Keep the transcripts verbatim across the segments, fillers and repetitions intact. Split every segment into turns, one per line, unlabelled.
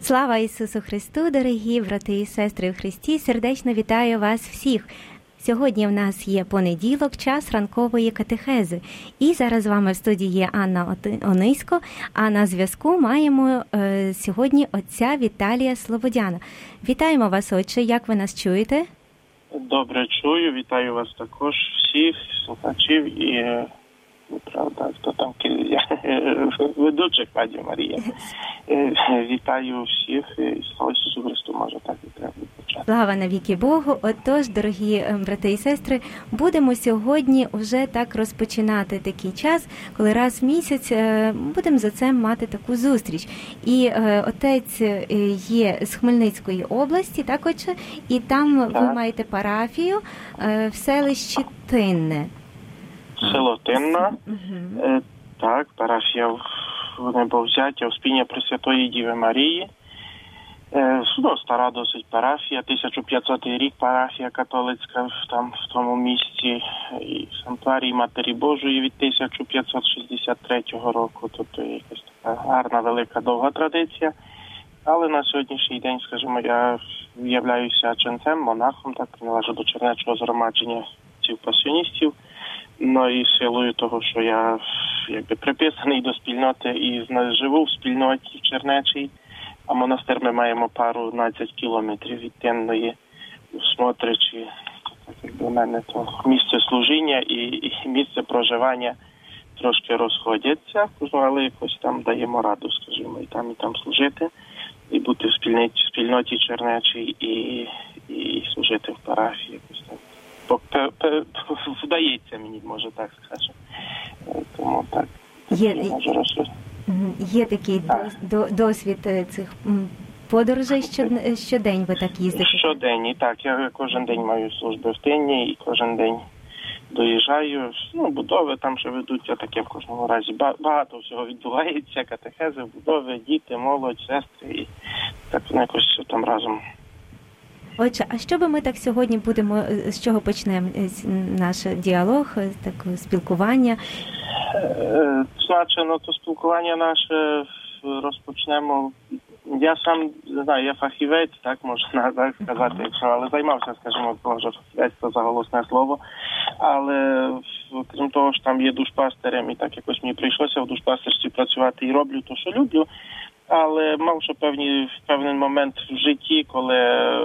Слава Ісусу Христу, дорогі брати і сестри в Христі! Сердечно вітаю вас всіх! Сьогодні в нас є понеділок, час ранкової катехези. І зараз з вами в студії є Анна Онисько, а на зв'язку маємо е, сьогодні отця Віталія Слободяна. Вітаємо вас, отче, як ви нас чуєте?
Добре чую, вітаю вас також всіх, слухачів і, правда, хто там, ведучих, пані Марія. Вітаю всіх, і слава Ісусу Христу, може так і треба почати.
Слава навіки Богу. Отож, дорогі брати і сестри, будемо сьогодні вже так розпочинати такий час, коли раз в місяць будемо за це мати таку зустріч. І отець є з Хмельницької області, так, отче? І там так. Ви маєте парафію в селищі Тинне.
Село Тинна, угу. Так, парафія в Небовзяття, Успіння Пресвятої Діви Марії. Ну, стара досить парафія, тисяча п'ятсотий рік парафія католицька там в тому місці, і Санктуарій Матері Божої від тисяча п'ятсот шістдесят третього року, тобто якась така гарна, велика, довга традиція. Але на сьогоднішній день, скажімо, я являюся ченцем, монахом, так, належу до чернечого згромадження цих пасіоністів. Ну і силою того, що я якби приписаний до спільноти і живу в спільноті в Чернечій, а монастир ми маємо пару дванадцять кілометрів від Тинної в Смотричі. Так якби у мене то місце служіння і, і місце проживання трошки розходяться, але якось там даємо раду, скажімо, і там, і там служити, і бути в спільноті, в спільноті Чернечій і, і служити в парафії якось так. Вдається мені, може так скажу. Тому так,
є,
не можу розповісти.
Є такий до, досвід цих подорожей, що, щодень ви так їздите?
Щодень, і так. Я кожен день маю служби в Тинні і кожен день доїжджаю. Ну, будови там ще ведуться, таке в кожному разі. Багато всього відбувається, катехези, будови, діти, молодь, сестри. І так якось там разом.
Отже, а що би ми так сьогодні будемо, з чого почнемо наш діалог, таке спілкування?
Значить, ну, то спілкування наше розпочнемо. Я сам, не знаю, я фахівець, так можна так сказати, якщо, але займався, скажімо, може фахівець, це заголосне слово. Але крім того, що там є душпастерем, і так якось мені прийшлося в душпастерстві працювати і роблю те, що люблю. Але мав ще певні, певний момент в житті, коли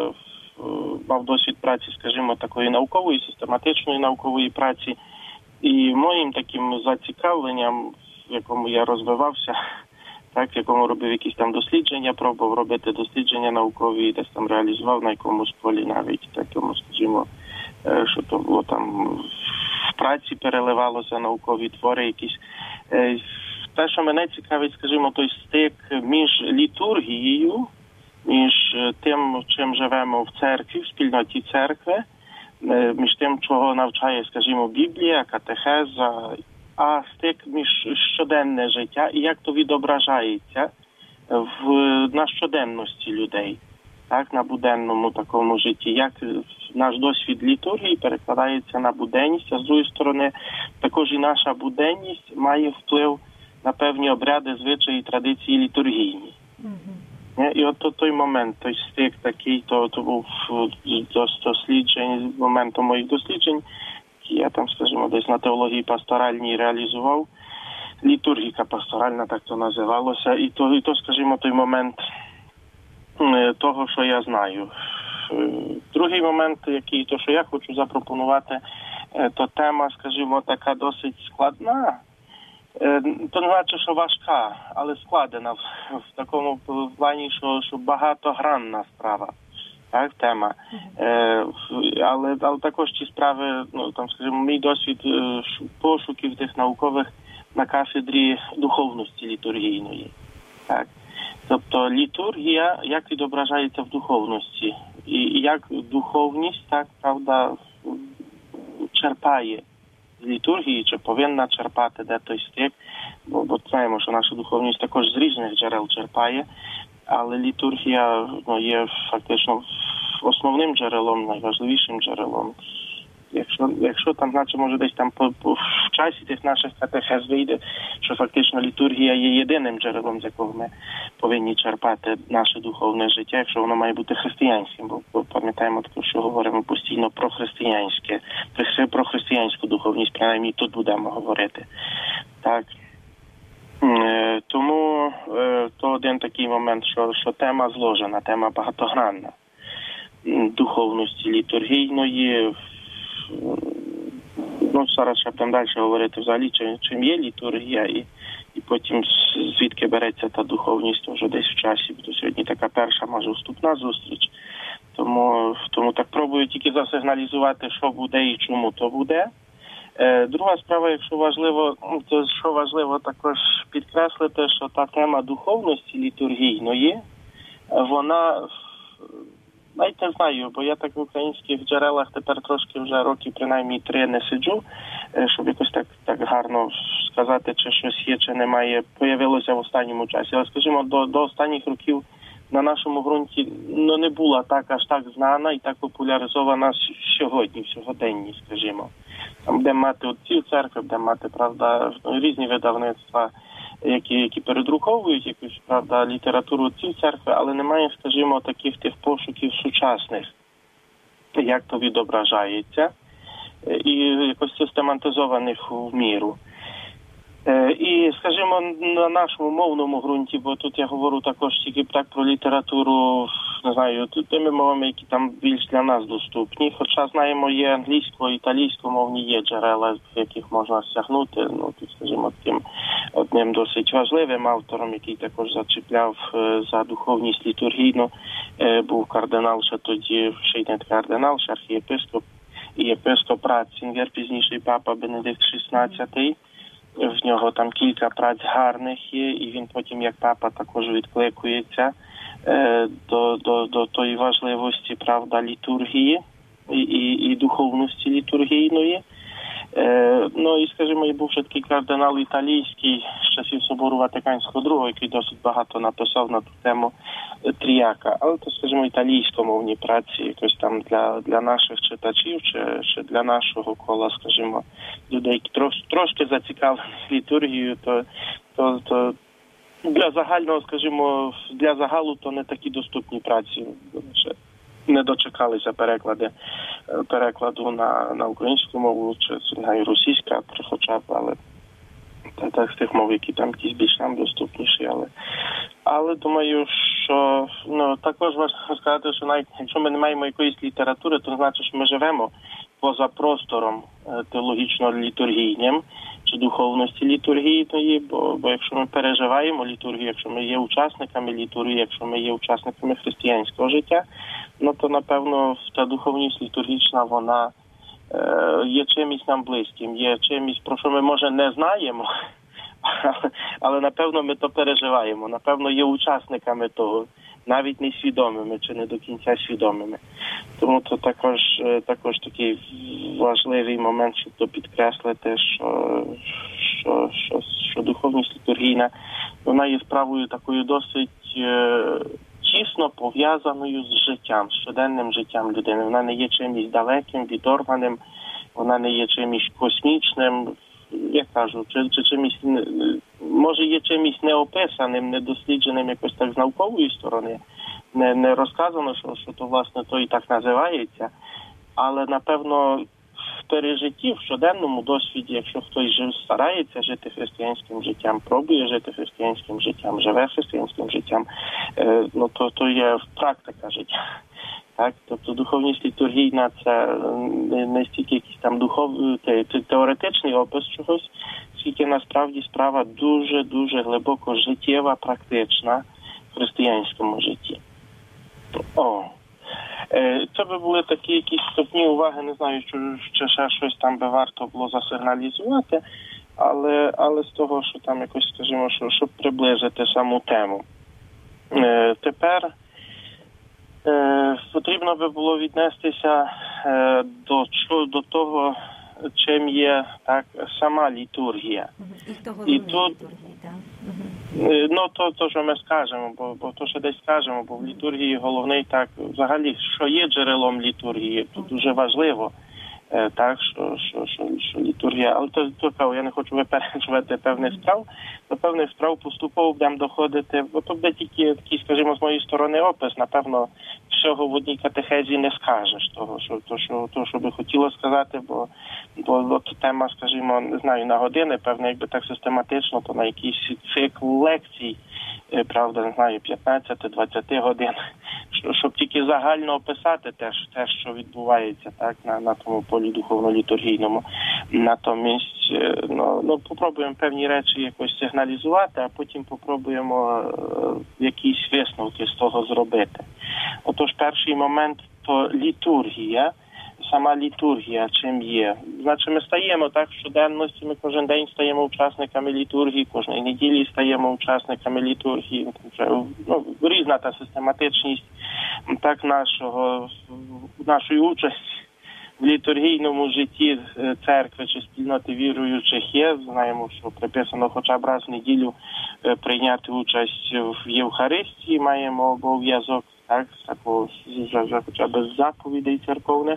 мав досвід праці, скажімо, такої наукової, систематичної наукової праці. І моїм таким зацікавленням, в якому я розвивався, так, в якому робив якісь там дослідження, пробував робити дослідження наукові, десь там реалізував на якомусь полі навіть, такому, скажімо, що то було там в праці переливалося, наукові твори якісь. Те, що мене цікавить, скажімо, той стик між літургією, між тим, чим живемо в церкві, в спільноті церкви, між тим, чого навчає, скажімо, Біблія, катехеза, а стик між щоденне життя і як то відображається в, на щоденності людей, так, на буденному такому житті, як наш досвід літургії перекладається на буденність, а з другої сторони, також і наша буденність має вплив на певні обряди, звичаї, традиції літургійні. Mm-hmm. І от то, той момент, той стик такий, то, то був досліджень, моментом моїх досліджень, які я там, скажімо, десь на теології пасторальній реалізував. Літургіка пасторальна, так то називалося. І то, і то, скажімо, той момент того, що я знаю. Другий момент, який, то, що я хочу запропонувати, то тема, скажімо, така досить складна. То не значить, що важка, але складена в, в такому плані, що, що багатогранна справа, так, тема. Е, але, але також ці справи, ну, там, скажімо, мій досвід е, пошуків тих наукових на кафедрі духовності літургійної. Так. Тобто літургія, як відображається в духовності, і, і як духовність, так, правда, черпає з літургії, чи повинна черпати де той стик, бо, бо знаємо, що наша духовність також з різних джерел черпає, але літургія, ну, є фактично основним джерелом, найважливішим джерелом якщо, якщо там, значить, може десь там по, по, в часі тих наших катехез вийде, що фактично літургія є єдиним джерелом, з якого ми повинні черпати наше духовне життя, якщо воно має бути християнським, бо, бо пам'ятаємо таке, що говоримо постійно про християнське, про християнську духовність, принаймні тут будемо говорити. Так. Тому то один такий момент, що, що тема зложена, тема багатогранна. Духовності літургійної. Ну, зараз ще будемо далі говорити взагалі, чим, чим є літургія, і, і потім звідки береться та духовність вже десь в часі, бо сьогодні така перша, може, вступна зустріч. Тому, тому так пробую тільки засигналізувати, що буде і чому то буде. Друга справа, якщо важливо, то що важливо також підкреслити, що та тема духовності літургійної, вона, навіть не знаю, бо я так в українських джерелах тепер трошки вже років принаймні три не сиджу, щоб якось так, так гарно сказати, чи щось є, чи немає, появилося в останньому часі. Але, скажімо, до, до останніх років на нашому ґрунті ну, не була так аж так знана і так популяризована сьогодні, в сьогоденні, скажімо. Там, де мати отців церкви, де мати, правда, різні видавництва, які, які передруковують якусь, правда, літературу отців церкви, але немає, скажімо, таких тих пошуків сучасних, як то відображається, і якось систематизованих в міру. І, скажімо, на нашому мовному ґрунті, бо тут я говорю також тільки так про літературу, не знаю, тими мовами, які там більш для нас доступні. Хоча, знаємо, є англійсько, італійськомовні є джерела, в яких можна стягнути. Ну, тут, скажімо, таким одним досить важливим автором, який також зачіпляв за духовність літургійну, був кардинал ще тоді, ще й не кардинал, ще архієпископ і єпископ Ратцінгер, пізніший папа Бенедикт шістнадцятий. В нього там кілька праць гарних є, і він потім, як папа, також відкликується е, до, до, до тої важливості, правда, літургії і, і, і духовності літургійної. Е, ну і, скажімо, і був ще такий кардинал італійський з часів Собору Ватиканського другого, який досить багато написав на ту тему тріака. Але то, скажімо, італійськомовні праці якось там для, для наших читачів чи, чи для нашого кола, скажімо, людей, які трош, трошки зацікавлені літургією, то, то, то для загального, скажімо, для загалу то не такі доступні праці. Не дочекалися переклади, перекладу на, на українську мову, чи знаю, російська, хоча б, але так, з тих мов, які там якісь більш нам доступніші. Але, але думаю, що ну, також можна сказати, що навіть якщо ми не маємо якоїсь літератури, то значить, що ми живемо поза простором теологічно-літургійним чи духовності літургійної, бо, бо якщо ми переживаємо літургію, якщо ми є учасниками літургії, якщо ми є учасниками християнського життя, ну то, напевно, та духовність літургічна, вона е, є чимось нам близьким, є чимось, про що ми, може, не знаємо, але, але, напевно, ми то переживаємо, напевно, є учасниками того, навіть не свідомими чи не до кінця свідомими. Тому це також, також такий важливий момент, щоб то підкреслити, що, що, що, що духовність літургійна, вона є справою такою досить е, тісно пов'язаною з життям, з щоденним життям людини. Вона не є чимось далеким, відорваним, вона не є чимось космічним, я кажу, чи, чи чимось, може є чимось неописаним, недослідженим якось так з наукової сторони, не, не розказано, що, що то, власне, то і так називається, але, напевно, в пережитті, в щоденному досвіді, якщо хтось жив, старається жити християнським життям, пробує жити християнським життям, живе християнським життям, е, ну, то, то є практика життя. Так, тобто духовність літургійна – це не, не стільки якийсь там духов... те, теоретичний опис чогось, скільки насправді справа дуже-дуже глибоко життєва, практична в християнському житті. О. Це би були такі якісь вступні уваги, не знаю, чи, чи ще щось там би варто було засигналізувати, але, але з того, що там якось, скажімо, що, щоб приблизити саму тему. Е, тепер Е, потрібно би було віднестися е, до, до того, чим є так сама літургія.
І хто головний літургії, так?
Е, ну, то, то, що ми скажемо, бо, бо то, що десь скажемо, бо в літургії головний так, взагалі, що є джерелом літургії, це дуже важливо. Так, що, що, що, що літургія, але то, то я не хочу випереджувати певних справ, до певних справ поступово будемо доходити, бо то буде тільки такий, скажімо, з моєї сторони опис, напевно, всього в одній катехезі не скажеш, того, що, то, що, то, що би хотіло сказати, бо, бо от тема, скажімо, не знаю, на години, певно, якби так систематично, то на якийсь цикл лекцій, правда, не знаю, п'ятнадцять-двадцять годин, щоб тільки загально описати те, те що відбувається так на, на тому полі духовно-літургійному. Натомість, ну, ну, попробуємо певні речі якось сигналізувати, а потім попробуємо е, якісь висновки з того зробити. Отож, перший момент – то літургія. Сама літургія чим є? Значить, ми стаємо так щоденності, ми кожен день стаємо учасниками літургії, кожної неділі стаємо учасниками літургії. Ну, різна та систематичність так нашого, нашої участі в літургійному житті церкви чи спільноти віруючих є. Знаємо, що приписано хоча б раз в неділю прийняти участь в Євхаристії, маємо обов'язок, так, такого вже хоча б з заповідей церковних.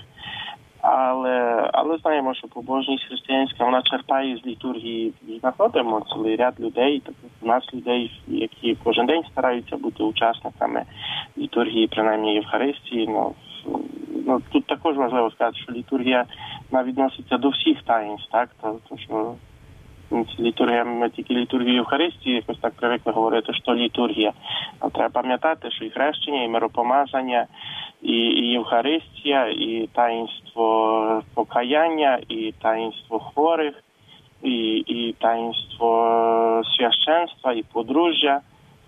Але, але знаємо, що побожність християнська, вона черпає з літургії. Знаходимо цілий ряд людей, так у нас людей, які кожен день стараються бути учасниками літургії, принаймні Євхаристії. Ну, ну, тут також важливо сказати, що літургія відноситься до всіх таїнств, так, то, то що літургія, ми тільки літургію Євхаристії, якось так привикли говорити, що літургія. А треба пам'ятати, що і хрещення, і миропомазання, і, і Євхаристія, і таїнство покаяння, і таїнство хворих, і, і таїнство священства, і подружжя.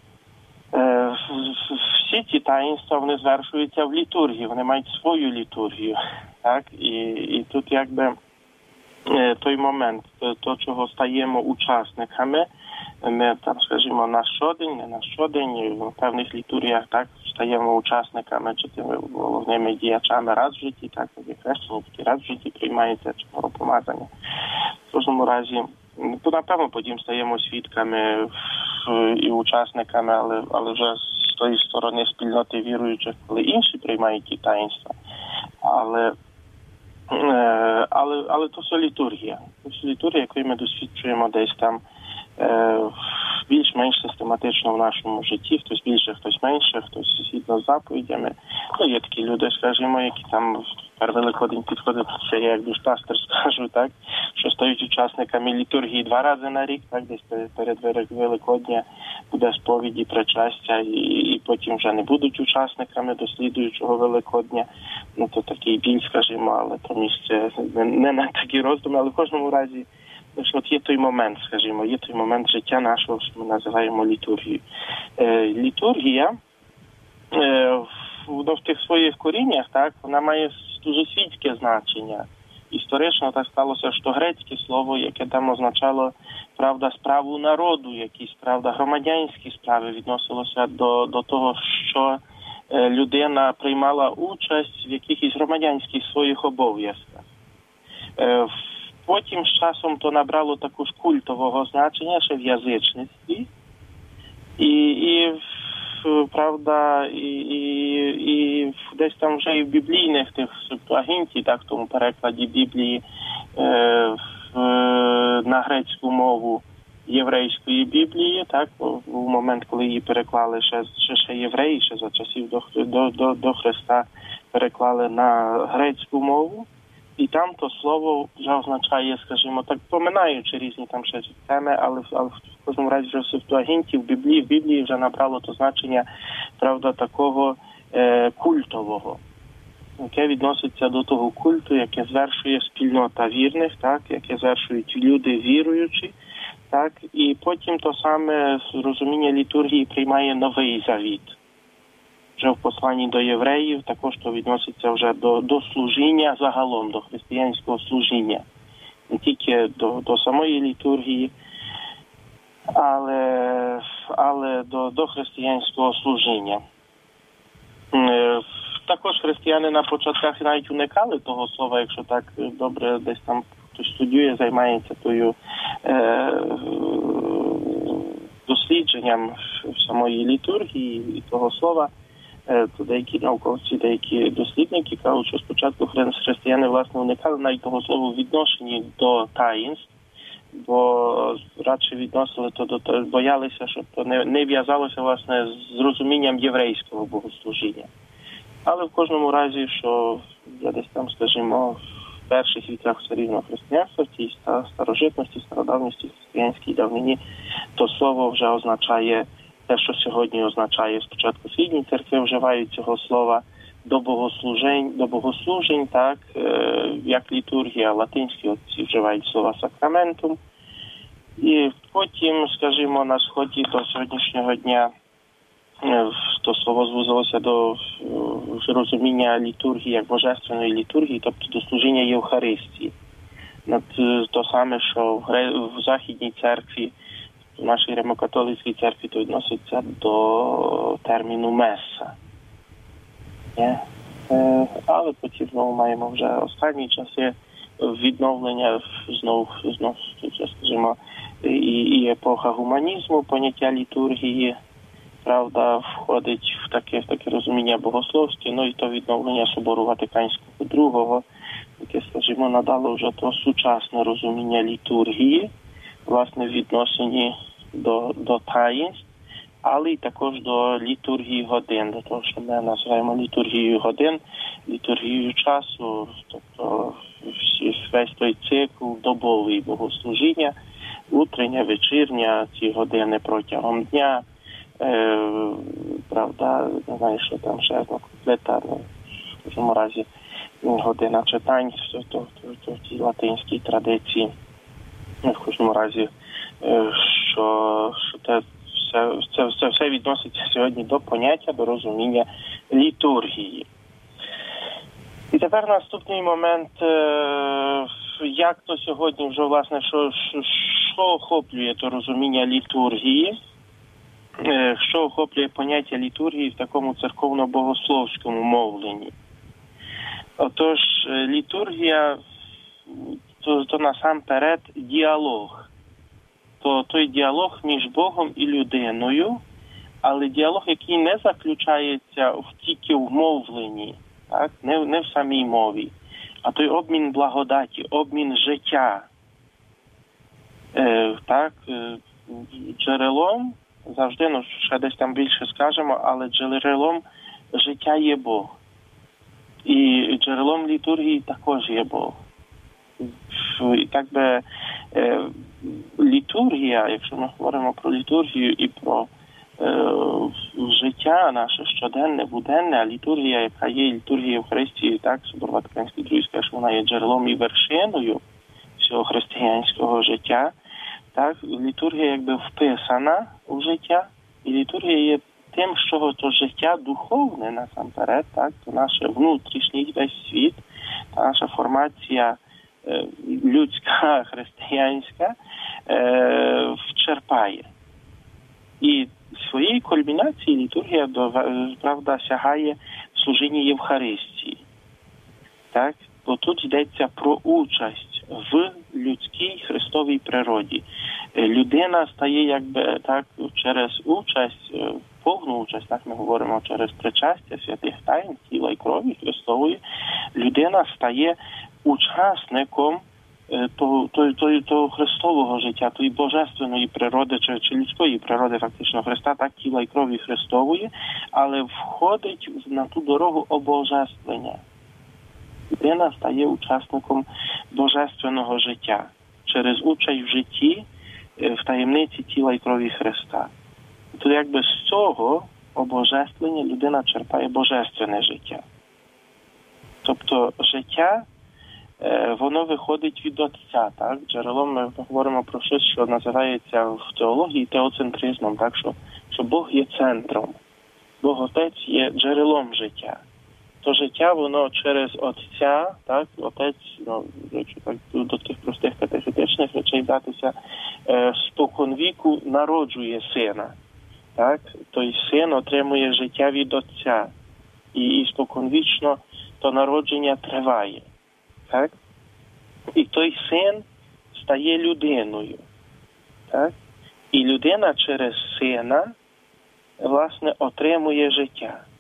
Е, всі ці таїнства, вони звершуються в літургії, вони мають свою літургію. Так? І, і тут якби той момент, то, чого стаємо учасниками, ми там, скажімо, на щодень, не на щодень, в певних літургіях так стаємо учасниками чи тими головними діячами раз в житті, так, як хрещення, тільки раз в житті приймається, чи миропомазання. В кожному разі, то, напевно, потім стаємо свідками і учасниками, але, але вже з тої сторони спільноти віруючих, коли інші приймають ті таїнства. Але Але, але то все літургія. То все літургія, якої ми досвідчуємо десь там е, більш-менш систематично в нашому житті. Хтось більше, хтось менше, хтось згідно з заповідями. Ну, є такі люди, скажімо, які там в Великодень підходять, це я як душпастер скажу, так, що стають учасниками літургії два рази на рік, так, десь перед Великодня буде сповіді, причастя, і, і потім вже не будуть учасниками до слідуючого Великодня. Ну, то такий біль, скажімо, але то місце не, не на такі роздуми, але в кожному разі, що от є той момент, скажімо, є той момент життя нашого, що ми називаємо літургією. Е, літургія, е, в, в тих своїх коріннях, так, вона має дуже світське значення. Історично так сталося, що грецьке слово, яке там означало, правда, справу народу, якісь, правда, громадянські справи, відносилося до, до того, що людина приймала участь в якихось громадянських своїх обов'язках. Потім з часом то набрало також культового значення ще в язичництві. І, і правда, і, і, і десь там вже і в біблійних тих септуагінті, так, в тому перекладі Біблії е, в, на грецьку мову єврейської Біблії, так, в момент, коли її переклали ще, ще, ще євреї, ще за часів до, до, до, до Христа переклали на грецьку мову. І там то слово вже означає, скажімо так, поминаючи різні там ще теми, але, але в кожному разі вже в Септуагінті, в Біблії, в Біблії вже набрало то значення, правда, такого е, культового, яке відноситься до того культу, яке звершує спільнота вірних, так, яке звершують люди віруючі, так, і потім то саме розуміння літургії приймає Новий Завіт. Вже в посланні до євреїв також то відноситься вже до, до служіння загалом, до християнського служіння. Не тільки до, до самої літургії, але, але до, до християнського служіння. Також християни на початках навіть уникали того слова, якщо так добре десь там хтось студіює, займається тою е, дослідженням самої літургії і того слова, То деякі науковці, деякі дослідники кажуть, що спочатку християни, власне, уникали навіть того слова в відношенні до таїнств, бо радше відносили то до того, боялися, щоб то не, не в'язалося, власне, з розумінням єврейського богослужіння. Але в кожному разі, що я десь там, скажімо, в перших віках все рівно християнства, в тій старожитності, стародавності, християнській давнині, то слово вже означає те, що сьогодні означає спочатку східні церкви вживають цього слова до богослужень, до богослужень, так, як літургія, латинські отці вживають слова сакраментум. І потім, скажімо, на сході до сьогоднішнього дня то слово звузилося до розуміння літургії, як божественної літургії, тобто до служіння Євхаристії. То саме, що в Західній церкві, в нашій римокатолицькій церкві, то відноситься до терміну меса. Є? Але потім знову маємо вже останні часи відновлення, знову, знову скажімо, і, і епоха гуманізму, поняття літургії, правда, входить в таке, в таке розуміння богословське, ну і то відновлення Собору Ватиканського другого, яке, скажімо, надало вже то сучасне розуміння літургії, власне, в відношенні до, до таїнств, але й також до літургії годин, до того, що ми називаємо літургією годин, літургією часу, тобто весь той цикл добовий богослужіння, утрення, вечірня, ці години протягом дня, е, правда, не знаю, що там ще одна комплета, ну, в кожному разі година читань, в, в, в, в тій латинській традиції, в кожному разі, е, що, що те, Це, це, це все відноситься сьогодні до поняття, до розуміння літургії. І тепер наступний момент, як то сьогодні вже, власне, що, що, що охоплює то розуміння літургії, що охоплює поняття літургії в такому церковно-богословському мовленні. Отож, літургія то, то насамперед діалог. То той діалог між Богом і людиною, але діалог, який не заключається в тільки в мовленні, так? Не, не в самій мові, а той обмін благодаті, обмін життя. Е, так, джерелом, завжди, ну, ще десь там більше скажемо, але джерелом життя є Бог. І джерелом літургії також є Бог. І так би е, літургія, якщо ми говоримо про літургію і про е, життя наше щоденне, буденне, а літургія, яка є літургія Євхаристії, так, Собор Ватиканський другий скаже, що вона є джерелом і вершиною всього християнського життя, так, літургія якби вписана у життя, і літургія є тим, що то життя духовне насамперед, так, то наше внутрішній весь світ, та наша формація людська, християнська, е, вчерпає. І своєї кульмінації літургія, правда, сягає в служінні Євхаристії. Так? Бо тут йдеться про участь в людській Христовій природі. Людина стає якби так через участь, повну участь, так ми говоримо, через причастя святих тайн, тіла і крові Христової, людина стає учасником того, того, того, того Христового життя, тої божественної природи, чи, чи людської природи фактично Христа, так, тіла і крові Христової, але входить на ту дорогу обожествлення. Людина стає учасником божественного життя через участь в житті, в таємниці тіла і крові Христа. То якби з цього обожествлення людина черпає божественне життя. Тобто життя, воно виходить від Отця, так? Джерелом ми говоримо про щось, що називається в теології теоцентризмом, так? Що, що Бог є центром. Бог Отець є джерелом життя. То життя, воно через Отця, так? Отець, ну, так, до тих простих катехетичних речей вдатися, е, споконвіку народжує сина. Так? Той син отримує життя від Отця. І, і споконвічно то народження триває. Так? І той син стає людиною. Так? І людина через сина, власне, отримує життя.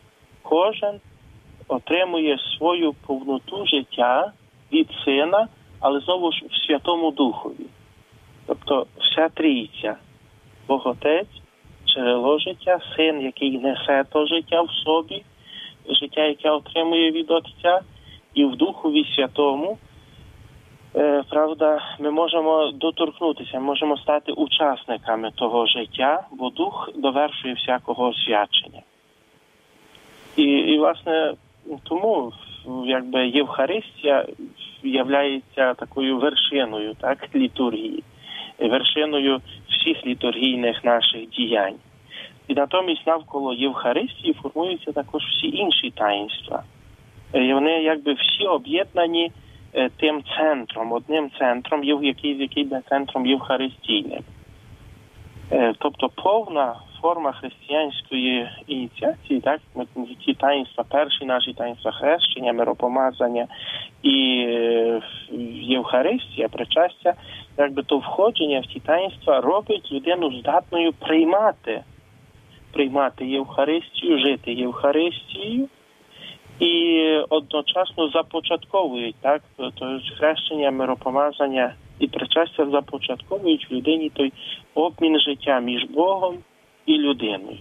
кожен отримує свою повноту життя від Сина, але знову ж в Святому Духові. Тобто вся трійця, Бог Отець, джерело життя, Син, який несе то життя в собі, життя, яке отримує від Отця, і в Духові Святому, е, правда, ми можемо доторкнутися, можемо стати учасниками того життя, бо Дух довершує всякого освячення. І, і власне, тому якби Євхаристія являється такою вершиною, так, літургії, вершиною всіх літургійних наших діянь. І натомість навколо Євхаристії формуються також всі інші таїнства. І вони якби всі об'єднані тим центром, одним центром, який, який є центром євхаристійним. Тобто повна форма християнської ініціації, так, ті таїнства, перші наші таїнства хрещення, миропомазання і Євхаристія, причастя, якби то входження в ті таїнства робить людину здатною приймати, приймати Євхаристію, жити Євхаристією і одночасно започатковують, так, то хрещення, миропомазання і причастя започатковують в людині той обмін життя між Богом і людиною.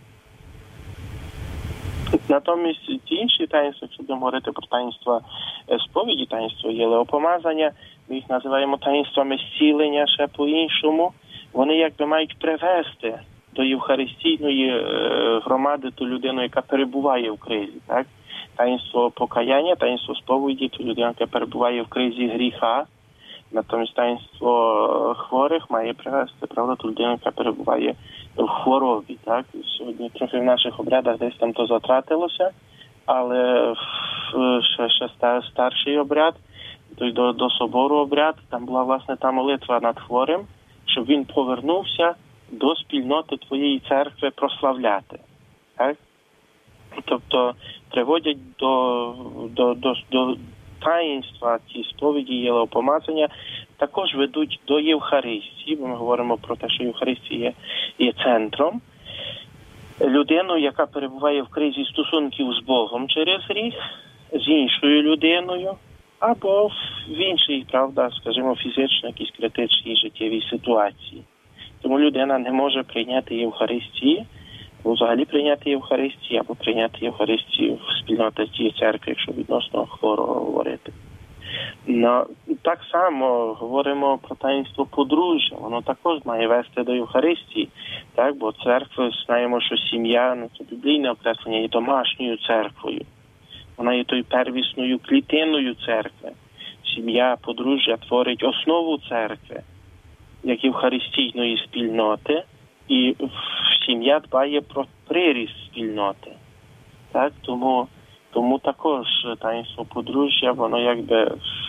Натомість ті інші таїнства, якщо будемо говорити про таїнства сповіді, таїнство єлеопомазання, ми їх називаємо таїнствами зцілення ще по-іншому, вони якби мають привести до євхаристійної громади ту людину, яка перебуває в кризі, так? Таїнство покаяння, таїнство сповіді, ту людину, яка перебуває в кризі гріха. Натомість таїнство хворих має привести, правда, ту людину, яка перебуває в хворобі. Так? Сьогодні трохи в наших обрядах десь там то затратилося, але ще, ще старший обряд, до, до собору обряд, там була, власне, та молитва над хворим, щоб він повернувся до спільноти твоєї церкви прославляти. Так? Тобто приводять до, до, до, до таїнства, ті сповіді, єлеопомазання, також ведуть до Євхаристії, бо ми говоримо про те, що Євхаристія є, є центром. Людину, яка перебуває в кризі стосунків з Богом через гріх, з іншою людиною, або в іншій, правда, скажімо, фізично якійсь критичній життєвій ситуації. Тому людина не може прийняти Євхаристії, або взагалі прийняти Євхаристію, або прийняти Євхаристію в спільноті тієї церкви, якщо відносно хворого говорити. Но так само говоримо про таїнство подружжя. Воно також має вести до Євхаристії, так? Бо церква, знаємо, що сім'я, ну, це біблійне окреслення, є домашньою церквою. Вона є тою первісною клітиною церкви. Сім'я, подружжя творить основу церкви, як євхаристійної спільноти, і сім'я дбає про приріст спільноти. Так? Тому, тому також таїнство подружжя, воно якби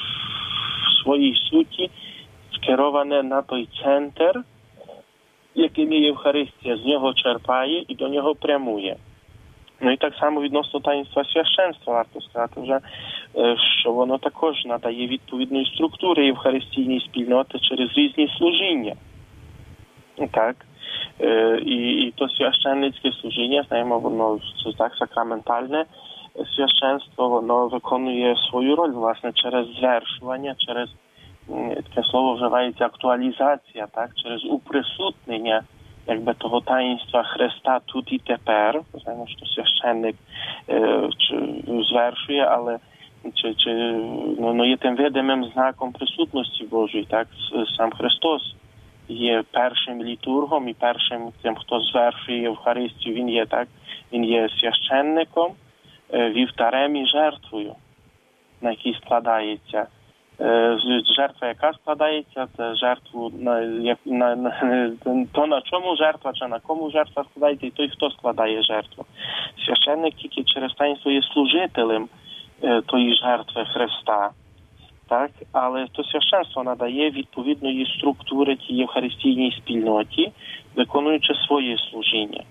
в своїй суті скероване на той центр, яким є Євхаристія, з нього черпає і до нього прямує. Ну і так само відносно таїнства священства, варто сказати вже, що воно також надає відповідної структури євхаристійній спільноти через різні служіння. Так. І, і то священницьке служіння, знаємо, воно це так сакраментальне священство, воно виконує свою роль, власне, через звершування, через, таке слово вживається, актуалізація, так, через уприсутнення якби того таїнства Христа тут і тепер. Знаємо, що священник е, чи, звершує, але чи, чи, ну, ну, є тим видимим знаком присутності Божої, так, сам Христос є першим літургом і першим тим, хто звершує Євхаристію, він є, так, він є священником, вівтарем і жертвою, на якій складається. Жертва, яка складається, це жертву на, на, на то, на чому жертва, чи на кому жертва складається, і той, хто складає жертву. Священник тільки через таїнство є служителем тої жертви Христа. Так, але то священство надає відповідної структури тій євхаристійній спільноті, виконуючи своє служіння.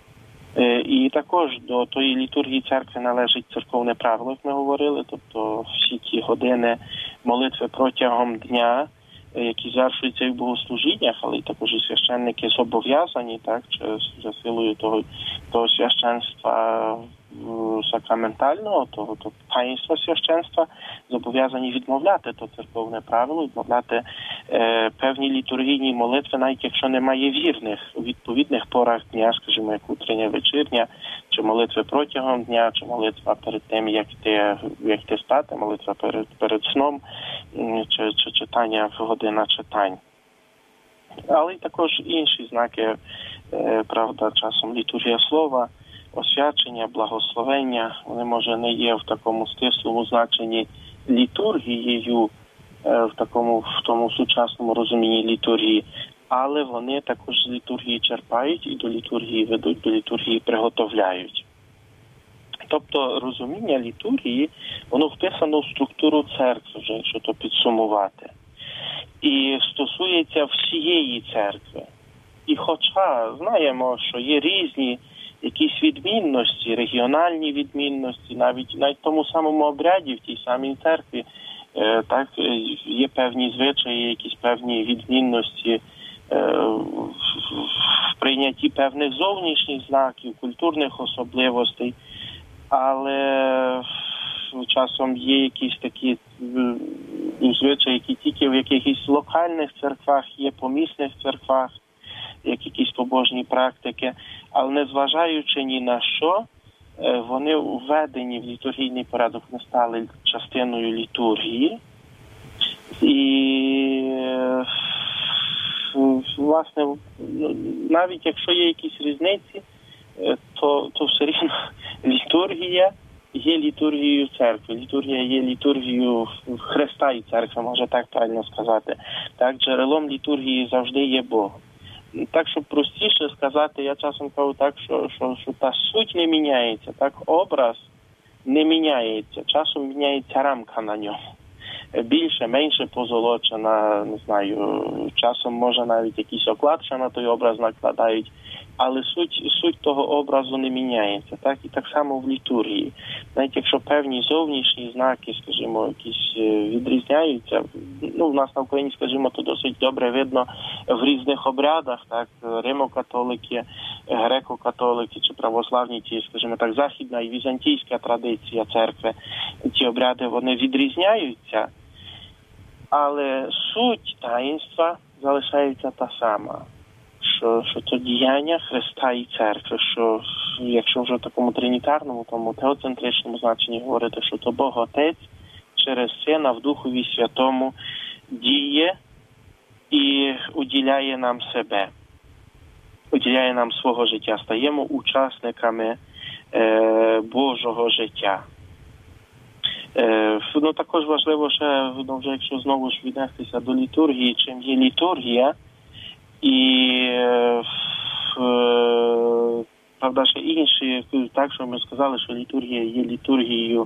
І також до тої літургії церкви належить церковне правило, як ми говорили, тобто всі ті години молитви протягом дня, які звершуються і в богослужіннях, але й також і священники зобов'язані, так, чи за силою того, того священства сакраментального, того, того таїнства священства, зобов'язані відмовляти то церковне правило, відмовляти е, певні літургійні молитви, навіть якщо немає вірних у відповідних порах дня, скажімо, як утрення, вечірня, чи молитви протягом дня, чи молитва перед тим, як ти, як ти спати, молитва перед, перед сном, чи, чи читання в година читань. Але й також інші знаки, е, правда, часом літургія слова, освячення, благословення, вони, може, не є в такому стислому значенні літургією, е, в такому, в тому сучасному розумінні літургії, але вони також з літургії черпають і до літургії ведуть, до літургії приготовляють. Тобто розуміння літургії, воно вписано в структуру церкви, вже, якщо то підсумувати. І стосується всієї церкви. І хоча знаємо, що є різні якісь відмінності, регіональні відмінності, навіть навіть в тому самому обряді, в тій самій церкві, е, так, є певні звичаї, якісь певні відмінності е, в прийнятті певних зовнішніх знаків, культурних особливостей, але часом є якісь такі звичаї, які тільки в якихось локальних церквах, є помісних церквах, як якісь побожні практики, але незважаючи ні на що, вони введені в літургійний порядок, не стали частиною літургії. І, власне, навіть якщо є якісь різниці, то, то все рівно літургія є літургією церкви. Літургія є літургією Христа і церкви, може так правильно сказати. Так, джерелом літургії завжди є Бог. Так, щоб простіше сказати, я часом кажу так, що, що, що та суть не міняється, так, образ не міняється, часом міняється рамка на ньому. Більше, менше позолочена, не знаю, часом може навіть якийсь оклад ще на той образ накладають, але суть, суть того образу не міняється, так, і так само в літургії. Навіть якщо певні зовнішні знаки, скажімо, якісь відрізняються, ну, в нас на Україні, скажімо, то досить добре видно в різних обрядах, так, римо-католики, греко-католики чи православні, ті, скажімо так, західна і візантійська традиція церкви, ті обряди, вони відрізняються, але суть таїнства залишається та сама. Що, що то діяння Христа і церкви, що якщо вже в такому тринітарному, тому теоцентричному значенні говорити, що то Бог Отець через Сина в Духові Святому діє і уділяє нам себе, уділяє нам свого життя, стаємо учасниками е, Божого життя. Е, ну, також важливо ще, ну, вже якщо знову ж віднестися до літургії, чим є літургія, і, правда, ще інші, так, що ми сказали, що літургія є літургією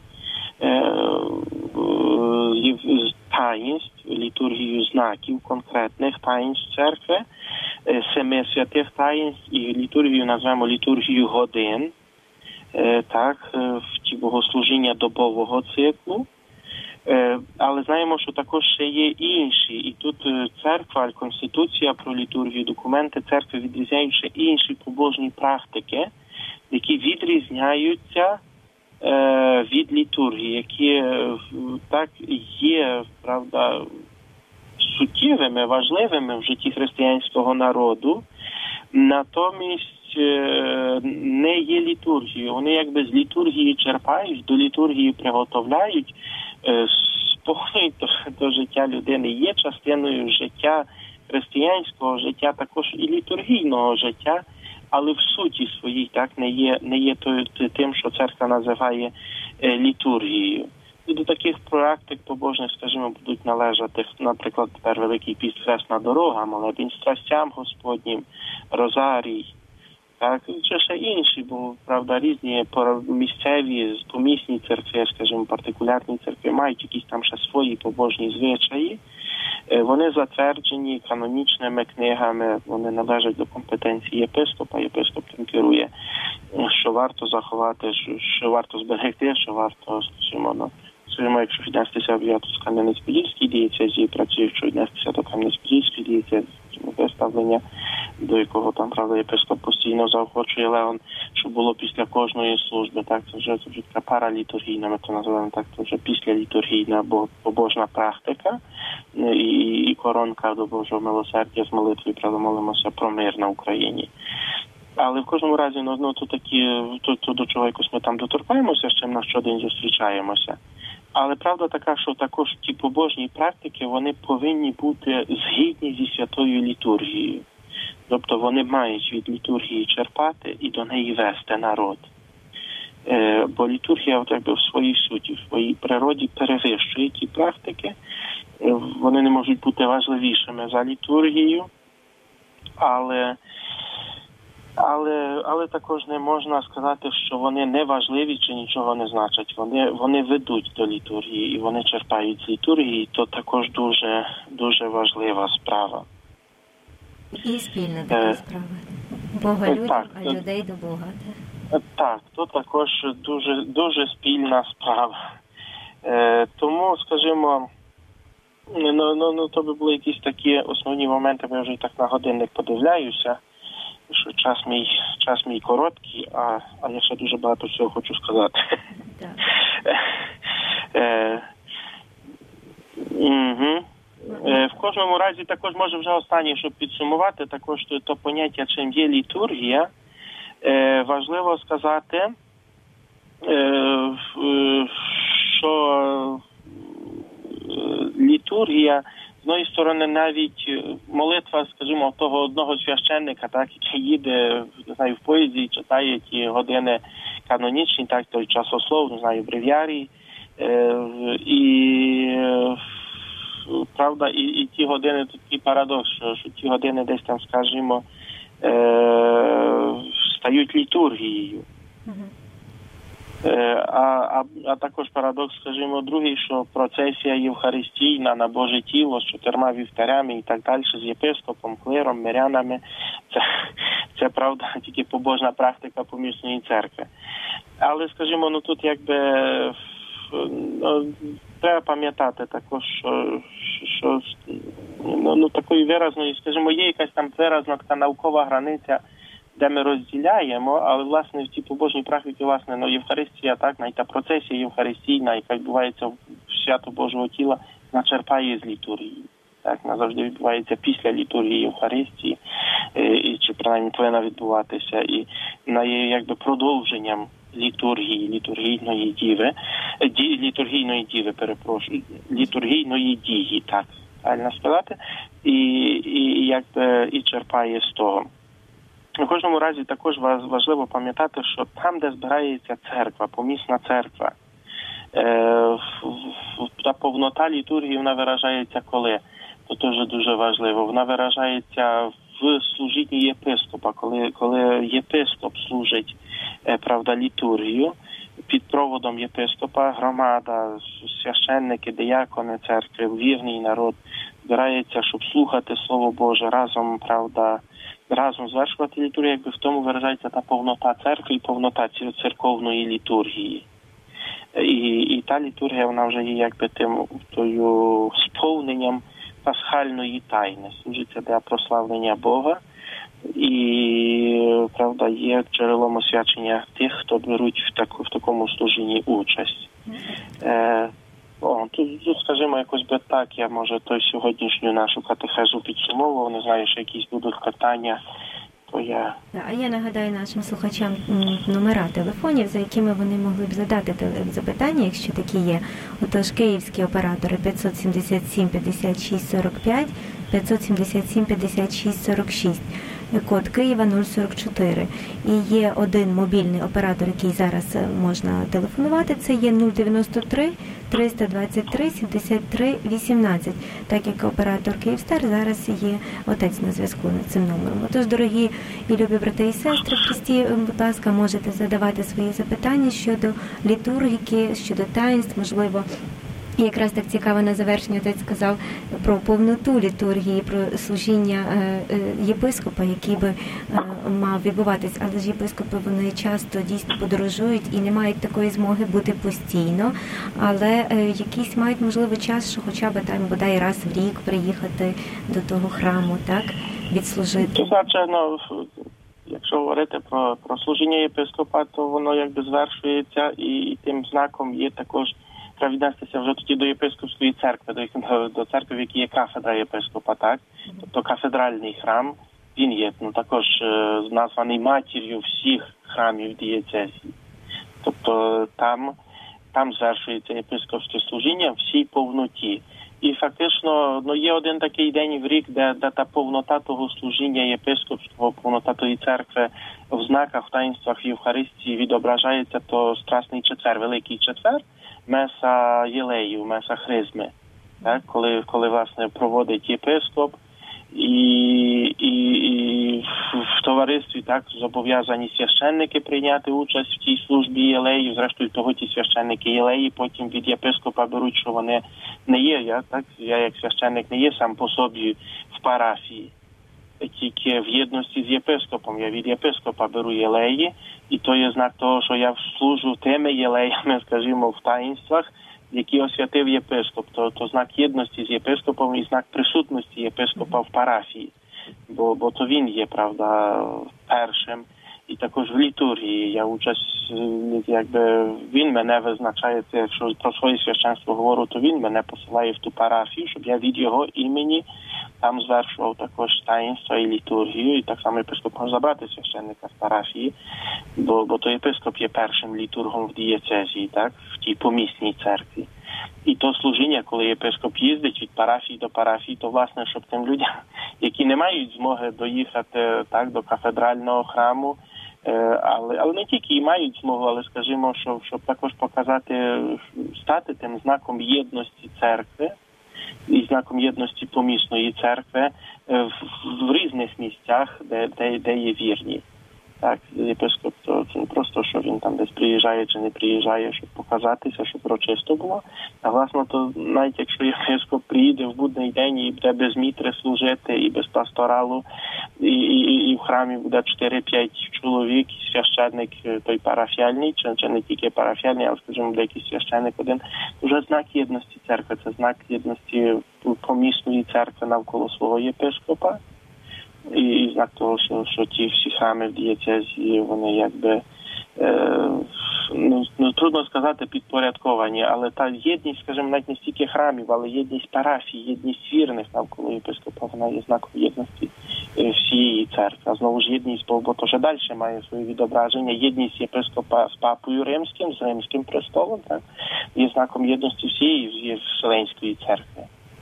таїнств, літургією знаків, конкретних таїнств церкви, семи святих таїнств, і літургію назвемо літургію годин, так, в ті богослужіння добового циклу. Але знаємо, що також ще є інші. І тут церква, Конституція про літургію, документи церкви відрізняють ще інші побожні практики, які відрізняються е, від літургії, які так є, правда, суттєвими, важливими в житті християнського народу, натомість е, не є літургією. Вони якби з літургії черпають, до літургії приготовляють, сповнюють до, до життя людини, є частиною життя християнського життя, також і літургійного життя, але в суті своїй так не є, не є тим, що церква називає е, літургією. І до таких практик побожних, скажімо, будуть належати, наприклад, тепер Великий піст, Хресна дорога, молебень страстям Господнім, розарій, так, чи ще інші, бо, правда, різні місцеві, помісні церкви, скажімо, партикулярні церкви мають якісь там ще свої побожні звичаї. Вони затверджені канонічними книгами, вони належать до компетенції єпископа, єпископ тим керує, що варто заховати, що, що варто зберегти, що варто, скажімо, ну, скажімо, якщо віднестися в Кам'янець-Подільській дієцезії, працює, що віднестися до Кам'янець-Подільської дієцезії, таке ставлення, до якого там, правда, єпископ постійно заохочує Леон, щоб було після кожної служби, так, це вже, це вже така паралітургійна, ми це називаємо так, це вже після літургійна або побожна практика, і, і коронка до Божого милосердя з молитвою, правда, молимося про мир на Україні. Але в кожному разі, ну, ну то такі, то, то до чого якось ми там доторкаємося, з чим на щодень зустрічаємося. Але правда така, що також ті побожні практики, вони повинні бути згідні зі святою літургією. Тобто вони мають від літургії черпати і до неї вести народ. Е, бо літургія от якби в своїй суті, в своїй природі перевищує ті практики. Е, вони не можуть бути важливішими за літургію, але... Але, але також не можна сказати, що вони не важливі чи нічого не значать. Вони, вони ведуть до літургії і вони черпають з літургії, то також дуже, дуже важлива справа.
І спільна така справа. Бога людям,
так,
а людей до Бога.
Так, так, то також дуже, дуже спільна справа. Е, тому, скажімо, ну, ну, ну, то би були якісь такі основні моменти, бо я вже і так на годинник подивляюся, що час мій, час мій короткий, а, а я ще дуже багато всього хочу сказати.
Так.
е, угу. е, в кожному разі також, може вже останнє, щоб підсумувати, також то, то поняття, чим є літургія, е, важливо сказати, е, що літургія, з однієї сторони, навіть молитва, скажімо, того одного священника, так, який їде, не знаю, в поїзді і читає ті години канонічні, так, той часослов, не знаю, бревіарій, е, і, правда, і, і ті години, такий парадокс, що, що ті години десь там, скажімо, е, стають літургією. А, а, а також парадокс, скажімо, другий, що процесія євхаристійна на Боже тіло з чотирма вівтарями і так далі, з єпископом, клиром, мирянами, це, це правда, тільки побожна практика помісної церкви. Але, скажімо, ну тут якби ну, треба пам'ятати також, що, що ну, ну, такої виразної, скажімо, є якась там виразна така наукова границя, де ми розділяємо, але, власне, в цій побожній практиці, власне, ну, Євхаристія, так, навіть та процесія євхаристійна, яка відбувається в свято Божого тіла, начерпає з літургії. Так, назавжди відбувається після літургії Євхаристії, і, чи, принаймні, повинна відбуватися, і вона є, якби, продовженням літургії, літургійної діви, ді, літургійної діви, перепрошую, літургійної дії, так, правильно сказати, і, і, якби, і черпає з того. У кожному разі також важливо пам'ятати, що там, де збирається церква, помісна церква, е, та повнота літургії, вона виражається коли? Це теж дуже важливо. Вона виражається в служінні єпископа, коли, коли єпископ служить, е, правда, літургію, під проводом єпископа громада, священники, диякони церкви, вірний народ збирається, щоб слухати Слово Боже разом, правда, разом звершувати літургію, якби в тому виражається та повнота церкви і повнота церковної літургії. І, і та літургія, вона вже є якби тим тою сповненням пасхальної тайни. Служиться для прославлення Бога і, правда, є джерелом освячення тих, хто беруть в, таку, в такому служінні участь. Е, О, тут, тут, скажімо, якось би так, я, може, той сьогоднішню нашу катехезу підсумовував, не знаю, що якісь будуть питання, то я...
А я нагадаю нашим слухачам номера телефонів, за якими вони могли б задати запитання, якщо такі є. Отож, київські оператори п'ятсот сімдесят сім п'ятдесят шість сорок п'ять, п'ятсот сімдесят сім п'ятдесят шість сорок шість. Код Києва нуль сорок чотири. І є один мобільний оператор, який зараз можна телефонувати, це є нуль дев'яносто три триста двадцять три сімдесят три вісімнадцять. Так як оператор Київстар зараз є отець на зв'язку над цим номером. Отож, дорогі і любі брати і сестри в Христі, будь ласка, можете задавати свої запитання щодо літургіки, щодо таїнств, можливо. І якраз так цікаво на завершення отець сказав про повноту літургії, про служіння єпископа, який би мав відбуватись. Але ж єпископи, вони часто дійсно подорожують і не мають такої змоги бути постійно, але якийсь мають, можливо, час, що хоча б там бодай раз в рік приїхати до того храму, так? відслужити?
То значить, ну, якщо говорити про, про служіння єпископа, то воно якби звершується, і, і тим знаком є також, треба віднестися вже тоді до єпископської церкви, до, до церкви, в якій є кафедра єпископа, так? Тобто кафедральний храм, він є ну, також е, названий матір'ю всіх храмів дієцезії. Тобто там, там звершується єпископське служіння в всій повноті. І фактично ну, є один такий день в рік, де, де та повнота того служіння єпископського, повнота тої церкви в знаках, в таїнствах Євхаристії відображається, то Страсний четвер, Великий четвер, меса єлеїв, меса хризми, так? Коли, коли власне проводить єпископ, і, і, і в товаристві так зобов'язані священники прийняти участь в тій службі єлеїв. Зрештою, того ті священники єлеї потім від єпископа беруть, що вони не є. Я, так, я як священник не є сам по собі в парафії. Тільки в єдності з єпископом. Я від єпископа беру єлеї, і то є знак того, що я служу тими єлеями, скажімо, в таїнствах, які освятив єпископ. То, то знак єдності з єпископом і знак присутності єпископа в парафії. Бо, бо то він є, правда, першим. І також в літургії я участь, якби він мене визначає, якщо про своє священство говорю, то він мене посилає в ту парафію, щоб я від його імені там звершував також таїнства і літургію, і так само єпископ може забрати священника з парафії, бо, бо то єпископ є першим літургом в дієцезії, так, в тій помісній церкві. І то служіння, коли єпископ їздить від парафії до парафії, то власне, щоб тим людям, які не мають змоги доїхати так до кафедрального храму, але, але не тільки і мають змогу, але скажімо, щоб, щоб також показати, стати тим знаком єдності церкви, і знаком єдності помісної церкви в, в різних місцях, де, де, де є вірні. Так, єпископ, то це не просто, що він там десь приїжджає чи не приїжджає, щоб показатися, щоб урочисто було. А власне, то навіть якщо єпископ приїде в будний день і буде без мітри служити, і без пасторалу, і, і, і в храмі буде чотири-п'ять чоловік, і священник той парафіальний, чи, чи не тільки парафіальний, але, скажімо, буде якийсь священник один, вже знак єдності церкви, це знак єдності помісної церкви навколо свого єпископа. І знак того, що, що ті всі храми в дієцезії, вони якби, е, ну, ну, трудно сказати, підпорядковані, але та єдність, скажімо, навіть не стільки храмів, але єдність парафій, єдність вірних навколо єпископа, вона є знаком єдності всієї церкви. А знову ж єдність, бо, бо то вже далі має своє відображення, єдність єпископа з папою римським, з римським престолом, так, є знаком єдності всієї Вселенської церкви.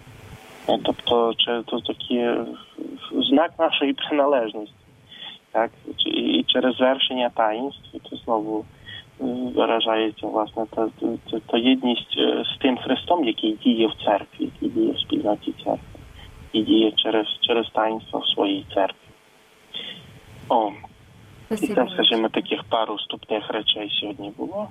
Тобто, це такі знак нашої приналежності, так, і через звершення таїнств, це знову виражається, власне, та, та, та єдність з тим Христом, який діє в церкві, який діє в спільноті церкви, і діє через, через таїнство в своїй церкві. О, і це, скажімо, таких пару вступних речей сьогодні було.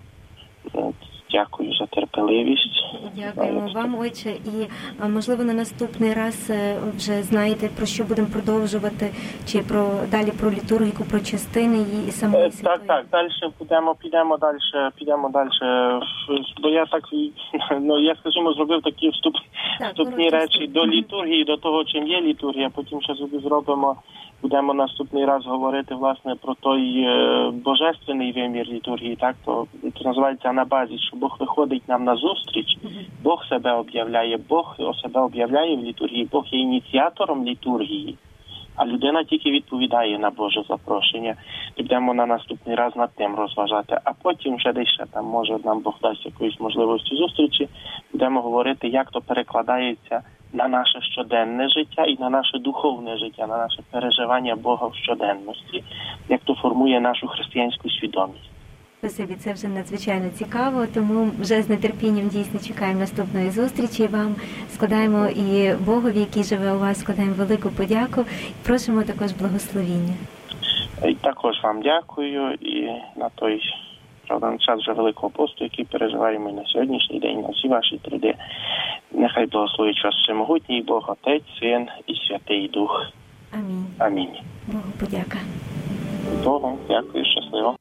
Дякую за терпеливість.
Дякуємо вам, отче. І, можливо, на наступний раз вже знаєте, про що будемо продовжувати, чи про далі про літургіку, про частини її і самої святої?
Так, так, далі підемо, підемо далі, підемо далі. Бо я так, ну, я, скажімо, зробив такі вступ, так, вступні речі до літургії, до того, чим є літургія, потім ще зробимо, будемо наступний раз говорити, власне, про той божественний вимір літургії, так, то, то називається анабазіс, що Бог виходить нам на зустріч, Бог себе об'являє, Бог себе об'являє в літургії, Бог є ініціатором літургії, а людина тільки відповідає на Боже запрошення. Будемо на наступний раз над тим розважати, а потім вже десь ще там, може, нам Бог дасть якоїсь можливості зустрічі, будемо говорити, як то перекладається на наше щоденне життя і на наше духовне життя, на наше переживання Бога в щоденності, як то формує нашу християнську свідомість.
Спасибі, це вже надзвичайно цікаво, тому вже з нетерпінням дійсно чекаємо наступної зустрічі. Вам складаємо і Богові, який живе у вас, складаємо велику подяку і просимо також благословіння.
І також вам дякую і на той, правда, на час вже Великого посту, який переживаємо і на сьогоднішній день, на всі ваші труди. Нехай благословить вас всемогутній Бог, Отець, Син і Святий Дух.
Амінь.
Амінь.
Богу подяка.
Богу, дякую, щасливо.